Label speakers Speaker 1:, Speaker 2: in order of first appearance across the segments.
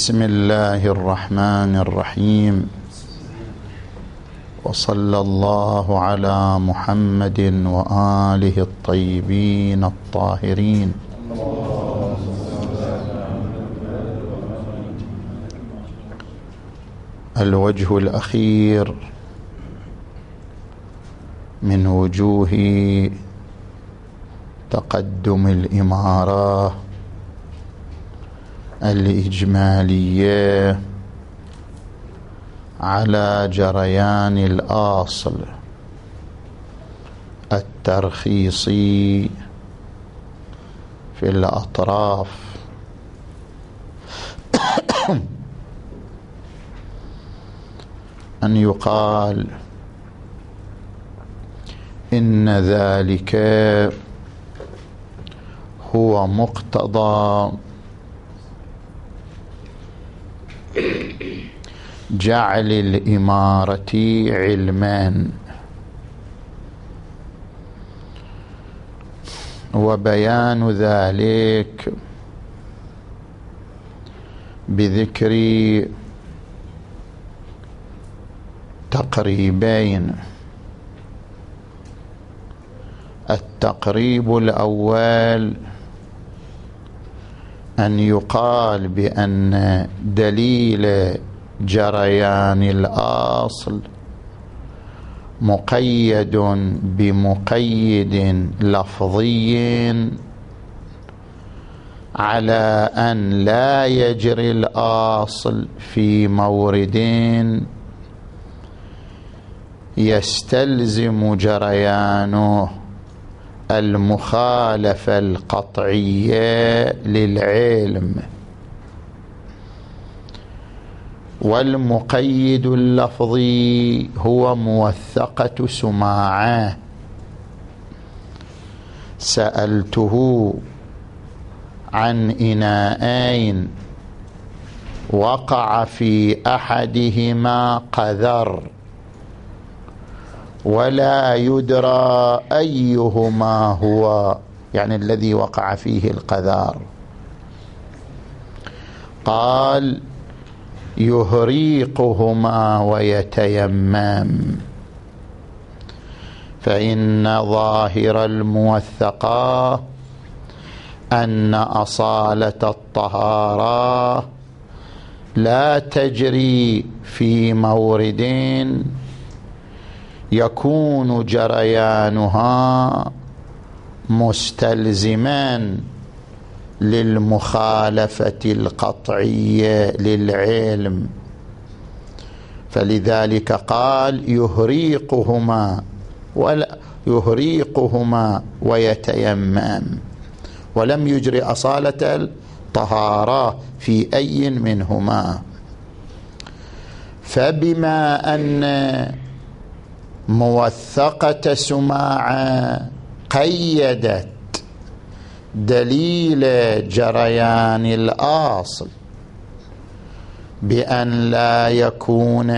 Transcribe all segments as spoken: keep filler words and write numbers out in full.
Speaker 1: بسم الله الرحمن الرحيم، وصلى الله على محمد وآله الطيبين الطاهرين. الوجه الأخير من وجوه تقدم الإمارة الإجمالية على جريان الأصل الترخيصي في الأطراف أن يقال إن ذلك هو مقتضى جعل الإمارة علمان، وبيان ذلك بذكر تقريبين. التقريب الأول أن يقال بأن دليل جريان الأصل مقيد بمقيد لفظي على أن لا يجري الأصل في مورد يستلزم جريانه المخالفة القطعية للعلم، والمقيد اللفظي هو موثقة سماعة. سألته عن إناءين وقع في أحدهما قذر ولا يدرى أيهما هو، يعني الذي وقع فيه القذار. قال يهريقهما ويتيمم، فإن ظاهر الموثقة أن أصالة الطهارة لا تجري في مورد يكون جريانها مستلزما للمخالفة القطعية للعلم، فلذلك قال يهريقهما ولا يهريقهما ويتيمم، ولم يجري أصالة الطهارة في أي منهما. فبما أن موثقة سماعة قيدت دليل جريان الأصل بأن لا يكون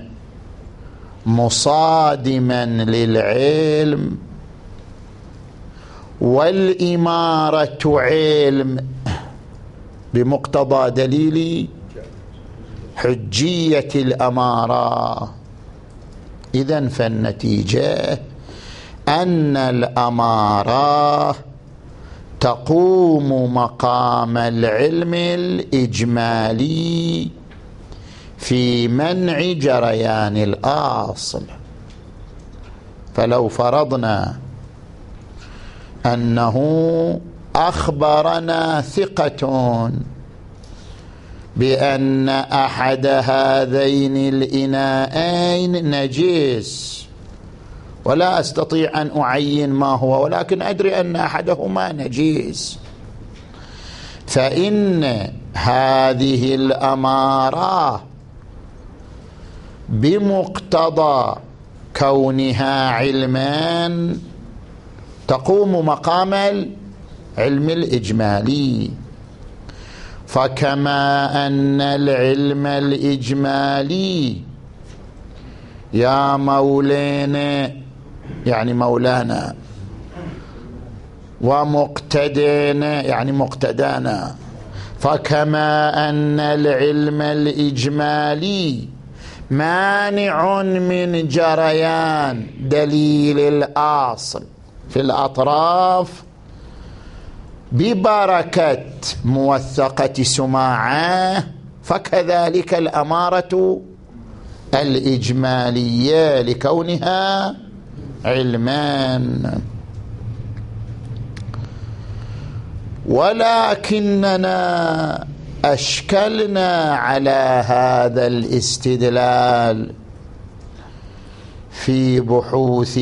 Speaker 1: مصادما للعلم، والإمارة علم بمقتضى دليل حجية الأمارة، إذن فالنتيجة أن الأمارة تقوم مقام العلم الإجمالي في منع جريان الأصل. فلو فرضنا أنه أخبرنا ثقة بأن أحد هذين الإناءين نجس، ولا أستطيع أن أعين ما هو، ولكن أدري أن أحدهما نجس، فإن هذه الأمارة بمقتضى كونها علمان تقوم مقام العلم الإجمالي. فكما أن العلم الإجمالي يا مولينا يعني مولانا، ومقتدينا يعني مقتدانا، فكما أن العلم الإجمالي مانع من جريان دليل الأصل في الأطراف ببركة موثقة سماعة، فكذلك الأمارة الإجمالية لكونها علمان. ولكننا أشكلنا على هذا الاستدلال في بحوث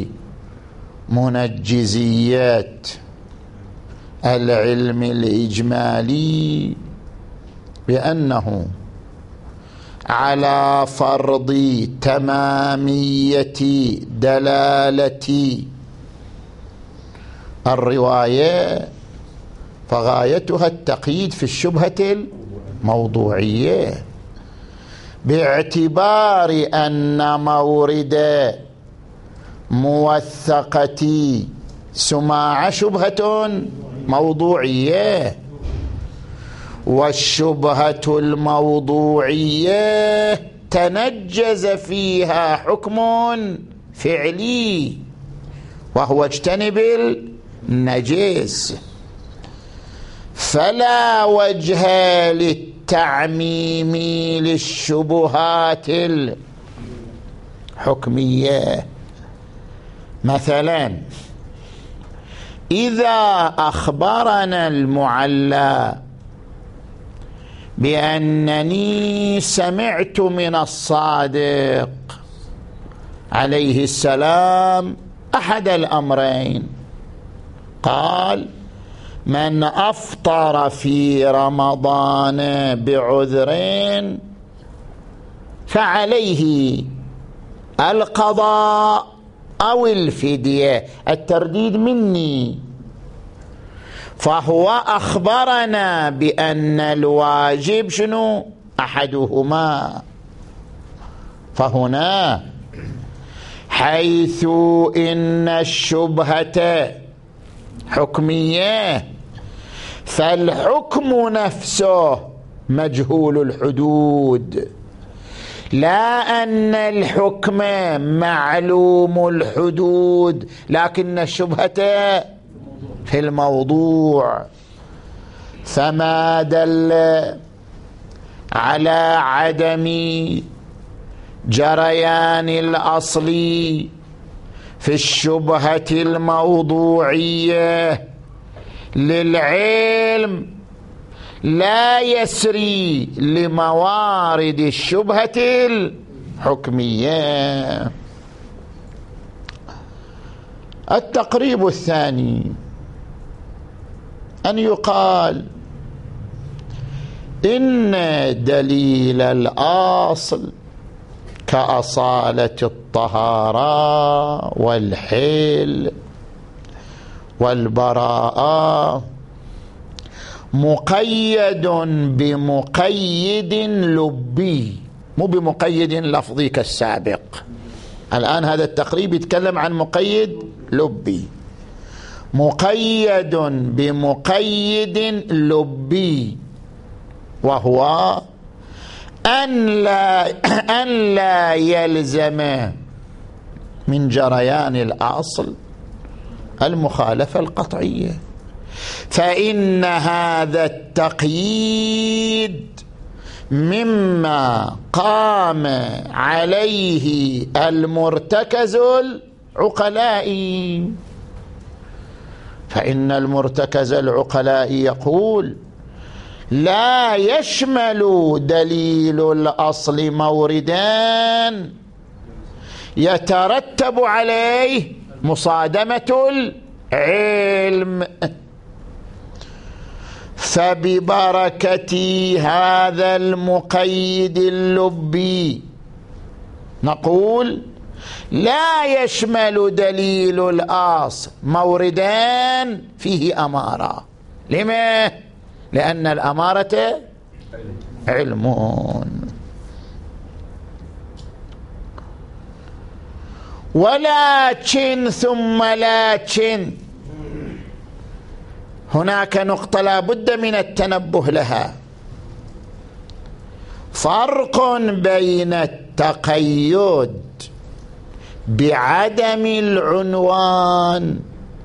Speaker 1: منجزيات العلم الإجمالي بأنه على فرض تمامية دلالة الرواية فغايتها التقييد في الشبهة الموضوعية، باعتبار أن مورد موثقة سماع شبهة موضوعية، والشبهة الموضوعية تنجز فيها حكم فعلي وهو اجتنب النجس، فلا وجه للتعميم للشبهات الحكمية. مثلا إذا أخبرنا المعلى بأنني سمعت من الصادق عليه السلام أحد الأمرين، قال: من أفطر في رمضان بعذر فعليه القضاء أو الفدية، الترديد مني، فهو أخبرنا بأن الواجب شنو؟ أحدهما. فهنا حيث إن الشبهة حكمية فالحكم نفسه مجهول الحدود، لا أن الحكم معلوم الحدود لكن الشبهة في الموضوع. فما دل على عدم جريان الأصل في الشبهة الموضوعية للعلم لا يسري لموارد الشبهة الحكمية. التقريب الثاني أن يقال إن دليل الأصل كأصالة الطهارة والحل والبراءة مقيد بمقيد لبي، مو بمقيد لفظي كالسابق. الآن هذا التقريب يتكلم عن مقيد لبي، مقيد بمقيد لبي، وهو أن لا, أن لا يلزم من جريان الأصل المخالفة القطعية، فإن هذا التقييد مما قام عليه المرتكز العقلاء، فإن المرتكز العقلاء يقول: لا يشمل دليل الأصل موردان يترتب عليه مصادمة العلم، فببركة هذا المقيد اللبي نقول: لا يشمل دليل الأصل موردان فيه أمارة. لما؟ لأن الأمارة علمون. ولكن ثم لكن هناك نقطة لا بد من التنبه لها. فرق بين التقيد بعدم العنوان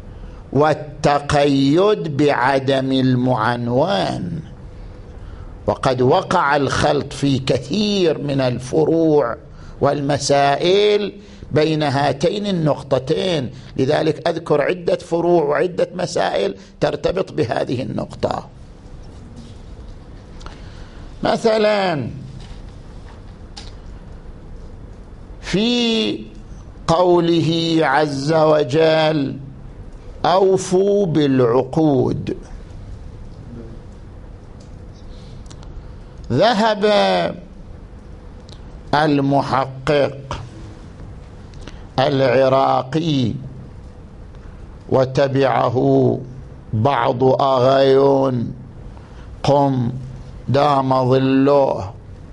Speaker 1: والتقيد بعدم المعنوان، وقد وقع الخلط في كثير من الفروع والمسائل بين هاتين النقطتين، لذلك أذكر عدة فروع وعدة مسائل ترتبط بهذه النقطة. مثلا في قوله عز وجل أوفوا بالعقود، ذهب المحقق العراقي وتبعه بعض أغيون قم دام ظله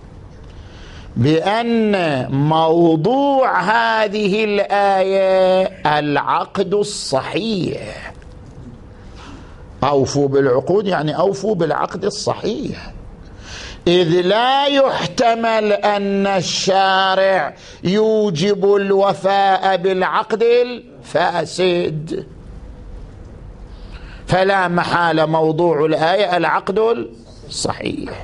Speaker 1: بأن موضوع هذه الآية العقد الصحيح. أوفوا بالعقود يعني أوفوا بالعقد الصحيح، إذ لا يحتمل أن الشارع يوجب الوفاء بالعقد الفاسد، فلا محال موضوع الآية العقد الصحيح.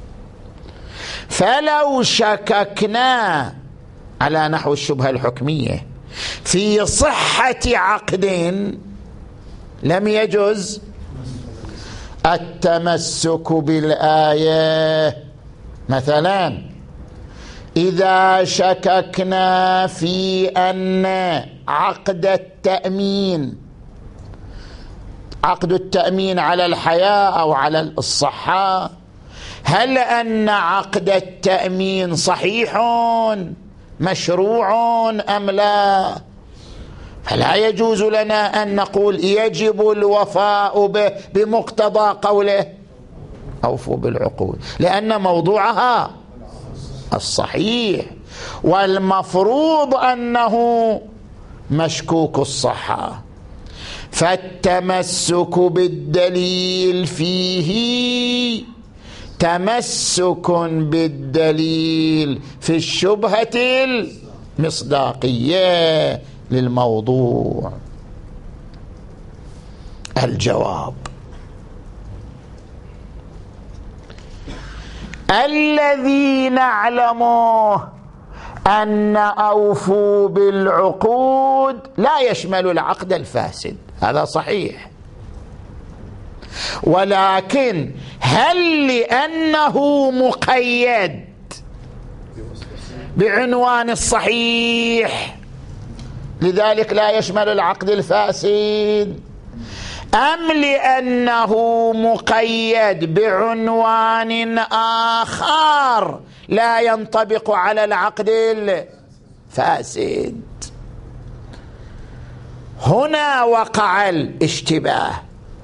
Speaker 1: فلو شككنا على نحو الشبهة الحكمية في صحة عقد لم يجوز التمسك بالآية. مثلا إذا شككنا في أن عقد التأمين، عقد التأمين على الحياة أو على الصحة، هل أن عقد التأمين صحيح مشروع أم لا؟ فلا يجوز لنا أن نقول يجب الوفاء به بمقتضى قوله أوفوا بالعقود، لأن موضوعها الصحيح، والمفروض أنه مشكوك الصحة. فالتمسك بالدليل فيه تمسك بالدليل في الشبهة المصداقية للموضوع. الجواب: الذي نعلمه أن أوفوا بالعقود لا يشمل العقد الفاسد، هذا صحيح، ولكن هل لأنه مقيد بعنوان الصحيح لذلك لا يشمل العقد الفاسد، أم لأنه مقيد بعنوان آخر لا ينطبق على العقد الفاسد؟ هنا وقع الاشتباه.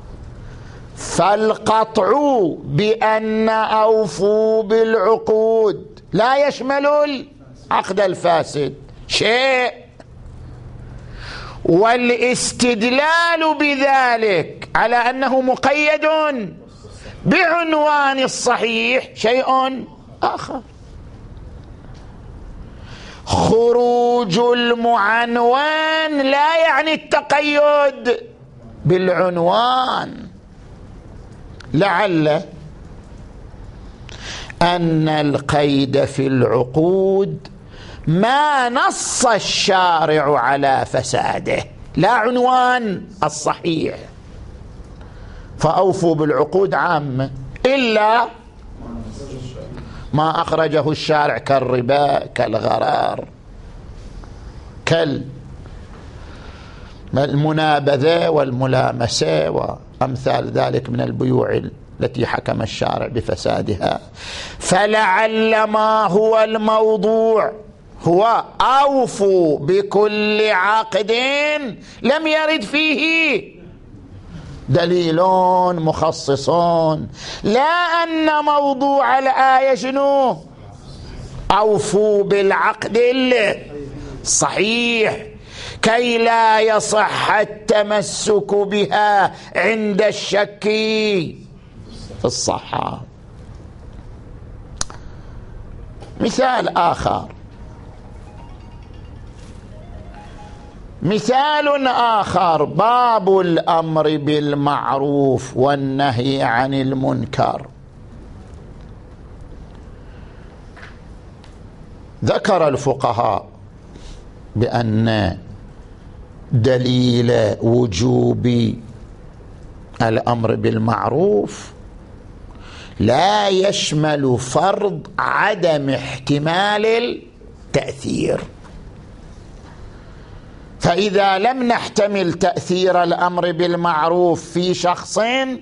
Speaker 1: فالقطع بأن أوفوا بالعقود لا يشمل العقد الفاسد شيء، والاستدلال بذلك على أنه مقيد بعنوان الصحيح شيء آخر. خروج المعنوان لا يعني التقيد بالعنوان. لعل أن القيد في العقود ما نص الشارع على فساده، لا عنوان الصحيح، فأوفوا بالعقود عامة إلا ما أخرجه الشارع كالربا كالغرار كالمنابذة والملامسة وأمثال ذلك من البيوع التي حكم الشارع بفسادها. فلعل ما هو الموضوع هو أوفوا بكل عقد لم يرد فيه دليل مخصصون، لا أن موضوع الآية شنو؟ أوفوا بالعقد الصحيح، كي لا يصح التمسك بها عند الشك في الصحة. مثال آخر، مثال آخر باب الأمر بالمعروف والنهي عن المنكر. ذكر الفقهاء بأن دليل وجوب الأمر بالمعروف لا يشمل فرض عدم احتمال التأثير، فإذا لم نحتمل تأثير الأمر بالمعروف في شخص،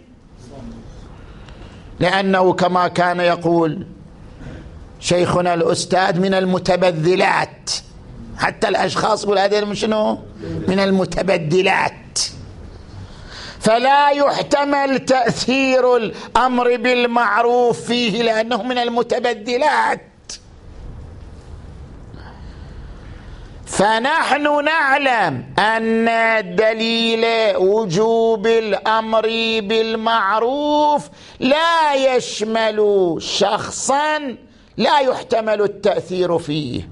Speaker 1: لأنه كما كان يقول شيخنا الأستاذ من المتبذلات، حتى الأشخاص يقول هذا شنو؟ من المتبدلات، فلا يحتمل تأثير الأمر بالمعروف فيه لأنه من المتبدلات. فنحن نعلم أن دليل وجوب الأمر بالمعروف لا يشمل شخصا لا يحتمل التأثير فيه.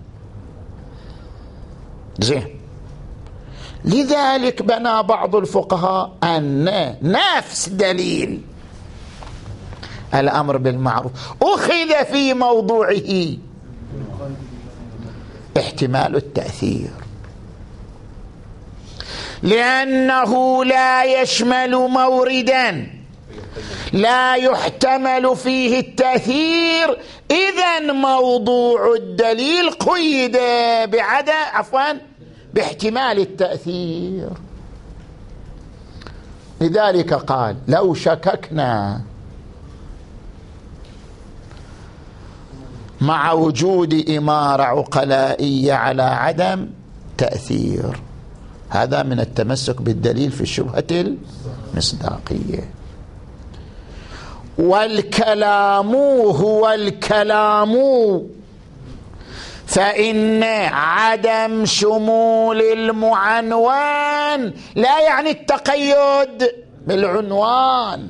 Speaker 1: زين، لذلك بنى بعض الفقهاء أن نفس دليل الأمر بالمعروف أخذ في موضوعه احتمال التأثير، لأنه لا يشمل موردا لا يحتمل فيه التأثير، إذن موضوع الدليل قيد بعدم عفوا باحتمال التأثير. لذلك قال لو شككنا مع وجود إمارة عقلائية على عدم تأثير، هذا من التمسك بالدليل في الشبهة المصداقية. والكلام هو الكلام، فإن عدم شمول المعنوان لا يعني التقيد بالعنوان.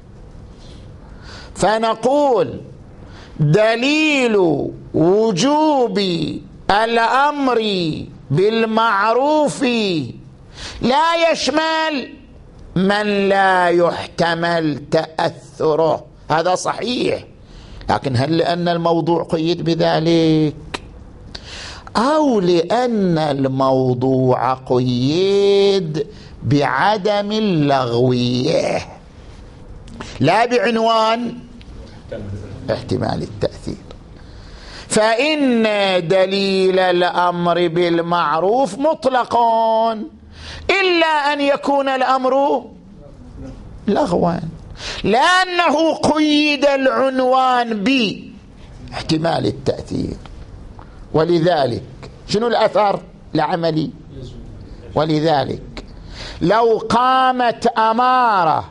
Speaker 1: فنقول دليل وجوب الأمر بالمعروف لا يشمل من لا يحتمل تأثره، هذا صحيح، لكن هل لأن الموضوع قيد بذلك أو لأن الموضوع قيد بعدم اللغوية لا بعنوان احتمال التأثير؟ فإن دليل الأمر بالمعروف مطلق إلا أن يكون الأمر لغوا، لأنه قيد العنوان باحتمال التأثير. ولذلك شنو الأثر العملي؟ ولذلك لو قامت أمارة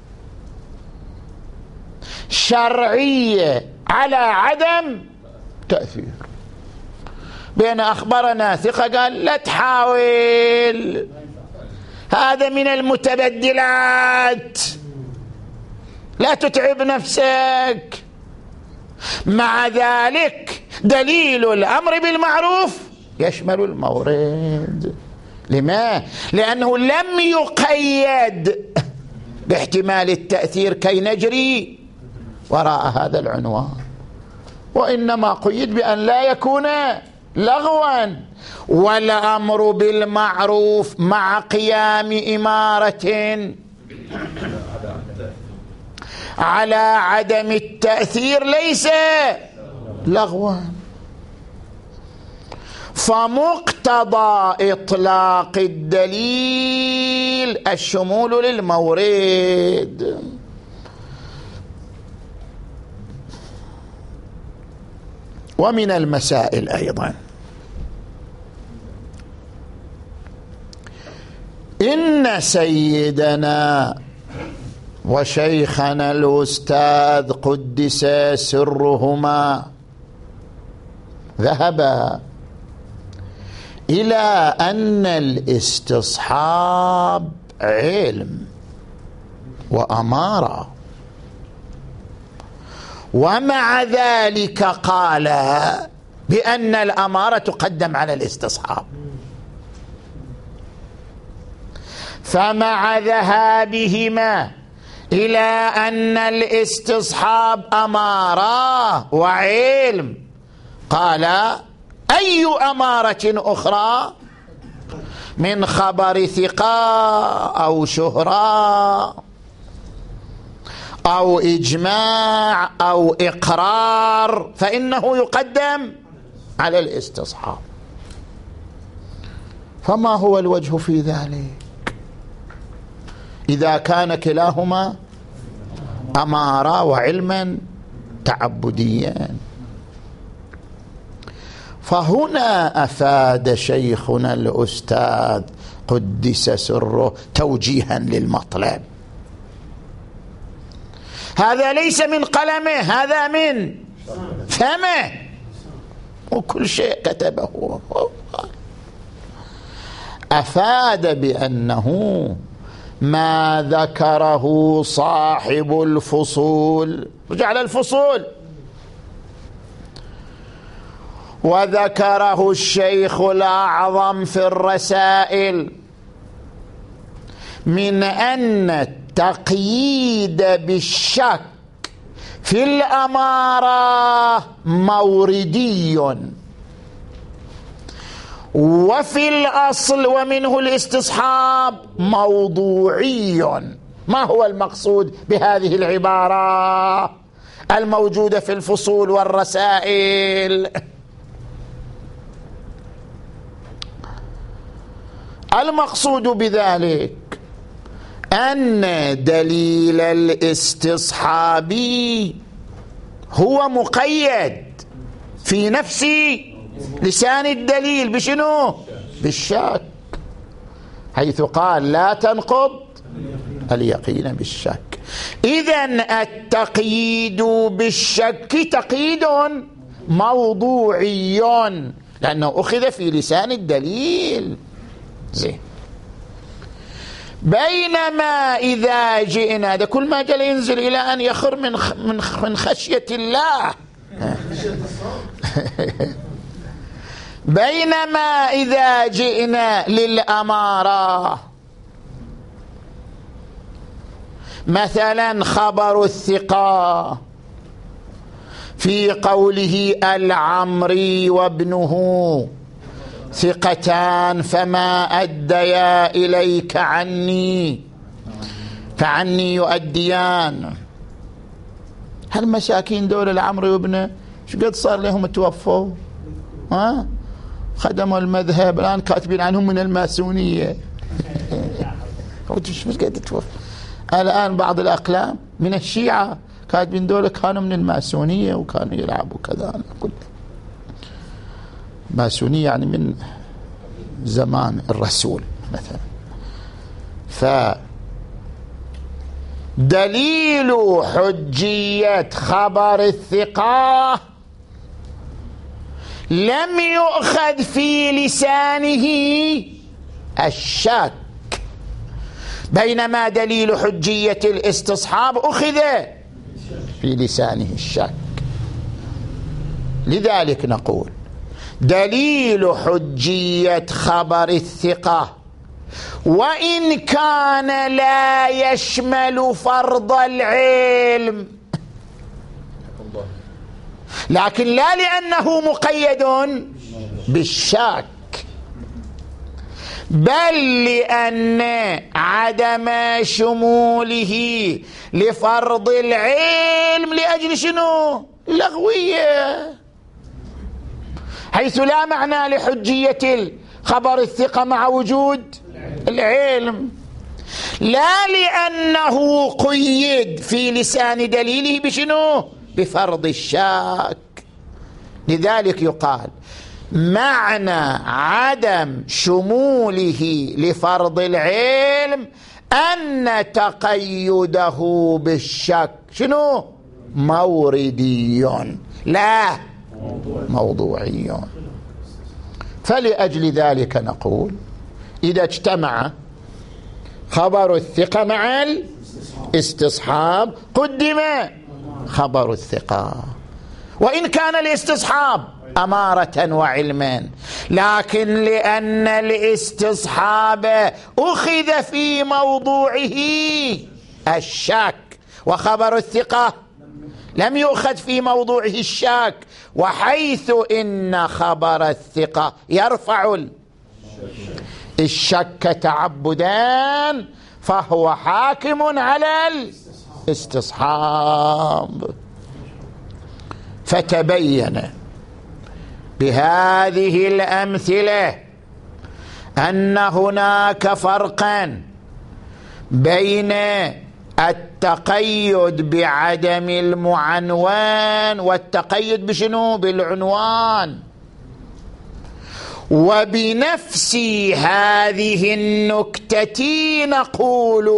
Speaker 1: شرعية على عدم تأثير، بين أخبرنا ثقة قال لا تحاول، هذا من المتبدلات، لا تتعب نفسك، مع ذلك دليل الأمر بالمعروف يشمل المورد. لما؟ لأنه لم يقيد باحتمال التأثير كي نجري وراء هذا العنوان، وإنما قيد بأن لا يكون لغوا. والأمر بالمعروف مع قيام إمارة على عدم التأثير ليس لغوا. فمقتضى إطلاق الدليل الشمول للمورد. ومن المسائل أيضا إن سيدنا وشيخنا الأستاذ قدس سرهما ذهبا إلى أن الاستصحاب علم وأمارة، ومع ذلك قال بأن الأمارة تقدم على الاستصحاب. فمع ذهابهما إلى أن الاستصحاب أمارة وعلم، قال أي أمارة أخرى من خبر ثقة أو شهرة أو إجماع أو إقرار فإنه يقدم على الاستصحاب. فما هو الوجه في ذلك إذا كان كلاهما أمارة وعلما تعبديا؟ فهنا أفاد شيخنا الأستاذ قدس سره توجيها للمطلب. هذا ليس من قلمه، هذا من فمه، وكل شيء كتبه. أفاد بأنه ما ذكره صاحب الفصول، رجع على الفصول، وذكره الشيخ الأعظم في الرسائل من أن التقييد بالشك في الأمارة موردي، وفي الأصل ومنه الاستصحاب موضوعي. ما هو المقصود بهذه العبارة الموجودة في الفصول والرسائل؟ المقصود بذلك أن دليل الاستصحاب هو مقيد في نفس لسان الدليل بشنو؟ بالشك، حيث قال لا تنقض اليقين بالشك. إذن التقييد بالشك تقييد موضوعي لأنه أخذ في لسان الدليل. زين. بينما إذا جئنا، هذا كل ما جل ينزل إلى أن يخر من من خشية الله. بينما إذا جئنا للأمارة، مثلا خبر الثقة في قوله العمري وابنه ثقتان فما أديا إليك عني فعني يؤديان. هالمساكين دول العمري وابنه شو قد صار لهم توفوا؟ ها؟ خدموا المذهب، الآن كاتبين عنهم من الماسونية. مش قد توفوا الآن بعض الأقلام من الشيعة كاتبين دول كانوا من الماسونية وكانوا يلعبوا كذا. ماسونية يعني من زمان الرسول مثلا. فدليل حجية خبر الثقة لم يؤخذ في لسانه الشك، بينما دليل حجية الاستصحاب أخذ في لسانه الشك. لذلك نقول دليل حجية خبر الثقة وإن كان لا يشمل فرض العلم، لكن لا لأنه مقيد بالشك، بل لأن عدم شموله لفرض العلم لأجل شنو؟ لغوية، حيث لا معنى لحجية خبر الثقة مع وجود العلم، لا لأنه قيد في لسان دليله بشنو؟ بفرض الشك. لذلك يقال معنى عدم شموله لفرض العلم أن تقيده بالشك شنو؟ موردي لا موضوعي. فلأجل ذلك نقول إذا اجتمع خبر الثقة مع الاستصحاب قدم خبر الثقة، وإن كان الاستصحاب أمارة وعلما، لكن لأن الاستصحاب أخذ في موضوعه الشك وخبر الثقة لم يؤخذ في موضوعه الشك، وحيث إن خبر الثقة يرفع الشك تعبدا فهو حاكم على الاستصحاب. فتبين بهذه الأمثلة أن هناك فرقا بين التقيد بعدم المعنوان والتقيد بشنو؟ بالعنوان. وبنفس هذه النكتة نقول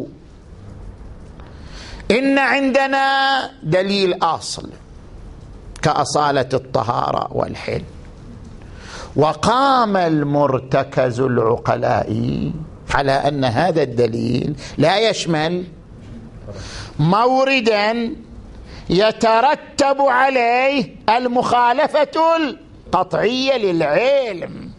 Speaker 1: إن عندنا دليل أصل كأصالة الطهارة والحل، وقام المرتكز العقلائي على أن هذا الدليل لا يشمل موردا يترتب عليه المخالفة القطعية للعلم،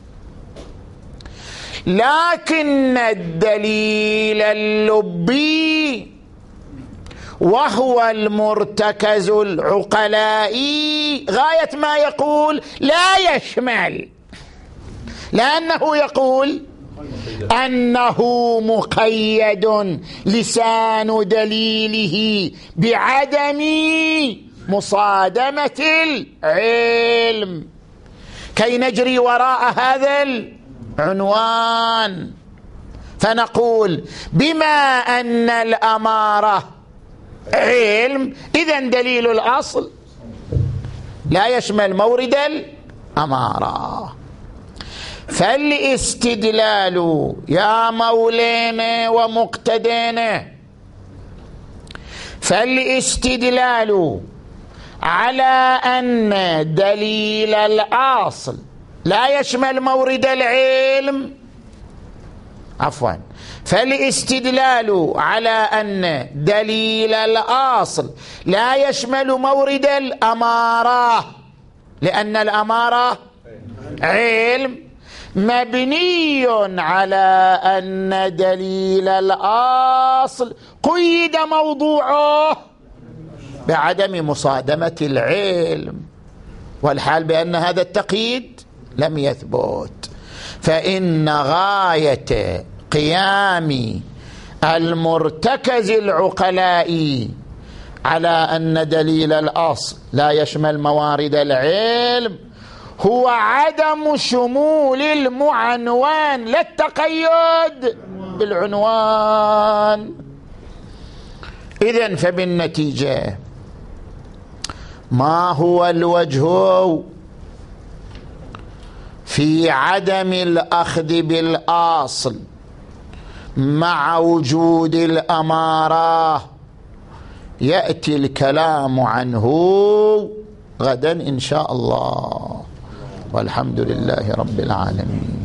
Speaker 1: لكن الدليل اللبي وهو المرتكز العقلائي غاية ما يقول لا يشمل، لأنه يقول أنه مقيد لسان دليله بعدم مصادمة العلم كي نجري وراء هذا العنوان. فنقول بما أن الأمارة علم إذن دليل الأصل لا يشمل مورد الأمارة. فالاستدلال يا مولانا ومقتدانا، فالاستدلال على أن دليل الأصل لا يشمل مورد العلم، عفوا فالاستدلال على أن دليل الأصل لا يشمل مورد الأمارة، لأن الأمارة علم، مبني على أن دليل الأصل قيد موضوعه بعدم مصادمة العلم، والحال بأن هذا التقييد لم يثبت. فإن غاية قيام المرتكز العقلائي على أن دليل الأصل لا يشمل موارد العلم هو عدم شمول المعنوان، لا التقيد بالعنوان. إذن فبالنتيجة ما هو الوجه في عدم الأخذ بالأصل مع وجود الأمارة؟ يأتي الكلام عنه غدا إن شاء الله، والحمد لله رب العالمين.